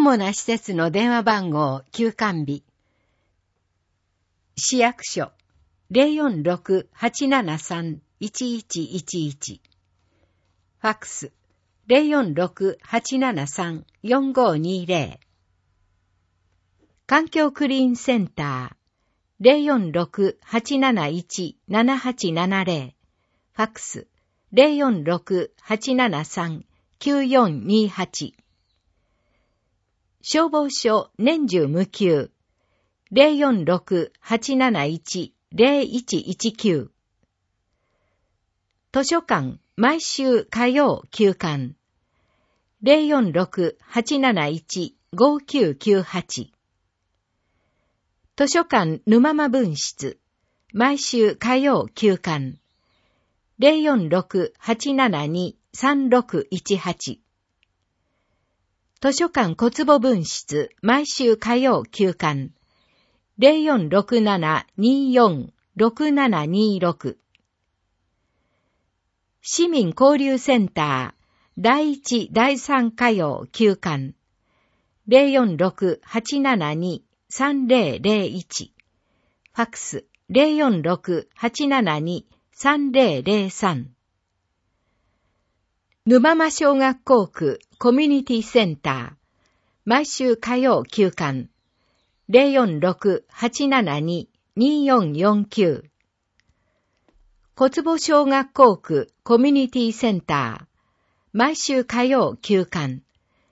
主な施設の電話番号休館日。市役所 046-873-1111。ファックス 046-873-4520。環境クリーンセンター 046-871-7870。ファックス 046-873-9428。消防署年中無休 046-871-0119。図書館毎週火曜休館 046-871-5998。図書館沼間分室毎週火曜休館 046-872-3618。図書館小坪分室毎週火曜休館 0467246726。市民交流センター第1第3火曜休館 046-872-3001。ファックス 046-872-3003。沼間小学校区コミュニティセンター毎週火曜休館 046-872-2449。小坪小学校区コミュニティセンター毎週火曜休館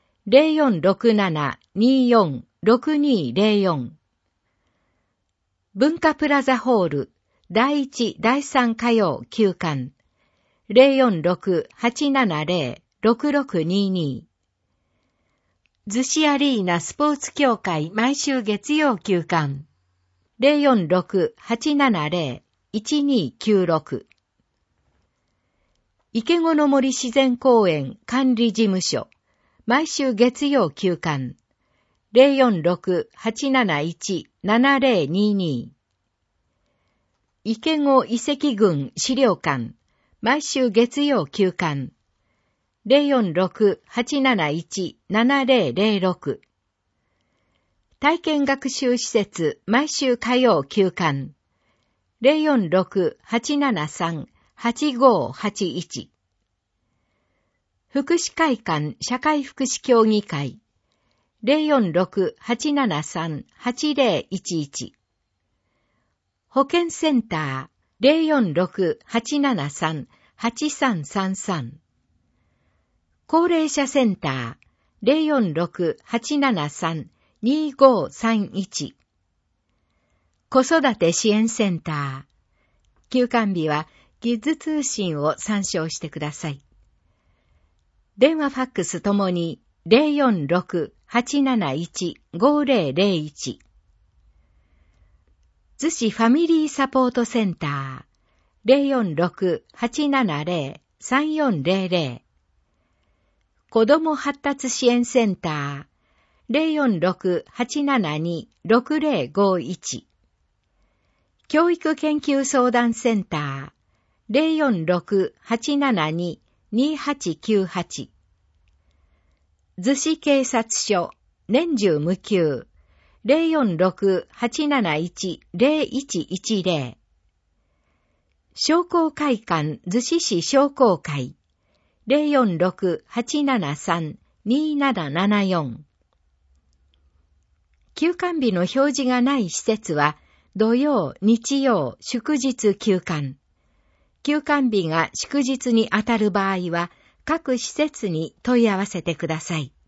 0467-246204。文化プラザホール第1第3火曜休館 046-870-6622。逗子アリーナスポーツ協会毎週月曜休館 046-870-1296。池子の森自然公園管理事務所毎週月曜休館 046-871-7022。池子遺跡群資料館毎週月曜休館 046-871-7006。体験学習施設毎週火曜休館 046-873-8581。福祉会館社会福祉協議会 046-873-8011。保健センター 046-873-8333。高齢者センター 046-873-2531。子育て支援センター。休館日はキッズ通信を参照してください。電話ファックスともに 046-871-5001。逗子ファミリーサポートセンター 046-870-3400。子ども発達支援センター 046-872-6051。教育研究相談センター 046-872-2898。逗子警察署年中無休 046-871-0110。商工会館逗子市商工会 046-873-2774。休館日の表示がない施設は土曜、日曜、祝日休館。休館日が祝日にあたる場合は各施設に問い合わせてください。